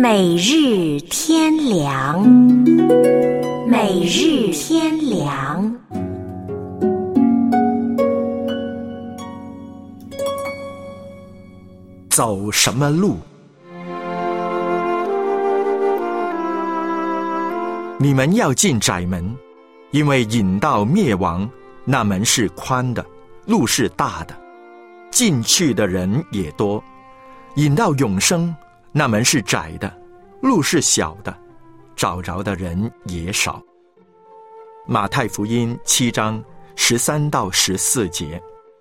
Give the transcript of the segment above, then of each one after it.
每日天良，每日天良。 走什么路？你们要进窄门，因为引到灭亡，那门是宽的，路是大的，进去的人也多；引到永生，那门是窄的，路是小的，找着的人也少。马太福音7章13到14节。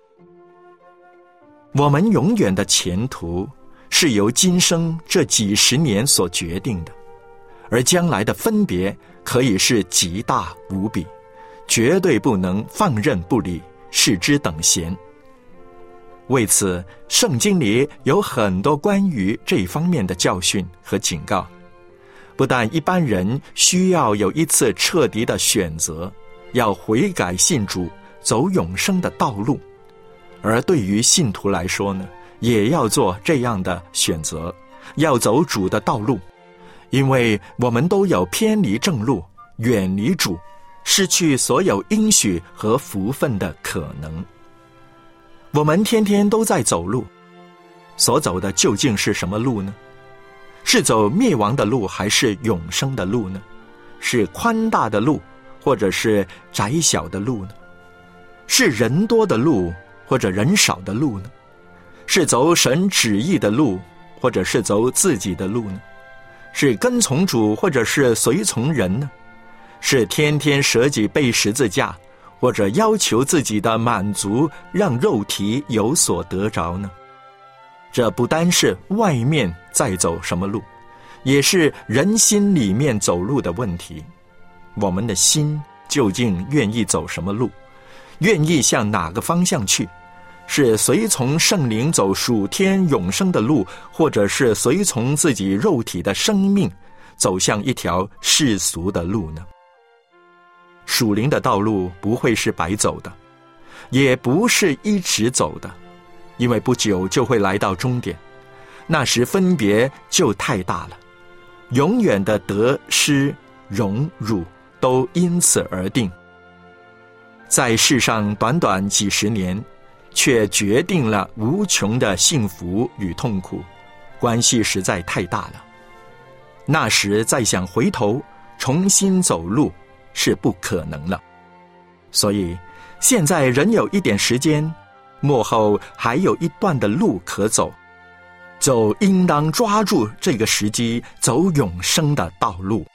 我们永远的前途是由今生这几十年所决定的，而将来的分别可以是极大无比，绝对不能放任不理，视之等闲。为此，圣经里有很多关于这方面的教训和警告。不但一般人需要有一次彻底的选择，要悔改信主，走永生的道路，而对于信徒来说呢，也要做这样的选择，要走主的道路，因为我们都有偏离正路，远离主，失去所有应许和福分的可能。我们天天都在走路，所走的究竟是什么路呢？是走灭亡的路，还是永生的路呢？是宽大的路，或者是窄小的路呢？是人多的路，或者人少的路呢？是走神旨意的路，或者是走自己的路呢？是跟从主，或者是随从人呢？是天天舍己背十字架，或者要求自己的满足，让肉体有所得着呢？这不单是外面在走什么路，也是人心里面走路的问题。我们的心究竟愿意走什么路？愿意向哪个方向去？是随从圣灵走属天永生的路，或者是随从自己肉体的生命走向一条世俗的路呢？属灵的道路不会是白走的，也不是一直走的，因为不久就会来到终点，那时分别就太大了，永远的得失荣辱都因此而定。在世上短短几十年，却决定了无穷的幸福与痛苦，关系实在太大了。那时再想回头重新走路是不可能了。所以现在仍有一点时间，末后还有一段的路可走，应当抓住这个时机，走永生的道路。